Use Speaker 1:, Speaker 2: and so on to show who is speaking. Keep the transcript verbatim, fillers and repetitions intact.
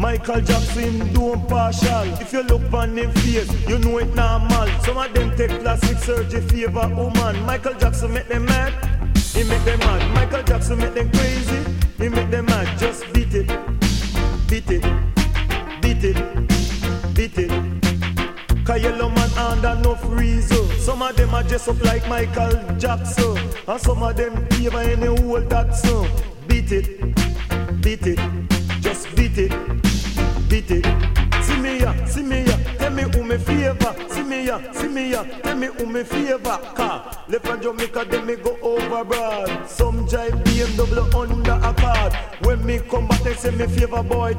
Speaker 1: Michael Jackson don't partial. If you look on him face, you know it normal. Some of them take plastic surgery favor woman. Michael Jackson make them mad, he make them mad. Michael Jackson make them crazy, he make them mad. Just beat it, beat it, beat it, beat it. Cause yellow man under no reason. Some of them are dressed up like Michael Jackson, and some of them favor any old that song. Beat it, beat it, just beat it, beat it. See me ya, see me ya, tell me who me favor. See me ya, see me ya, tell me who me favor. Car, left from Jamaica, then me go overboard. Some jive B M W under a card. When me come back, they say me favor boy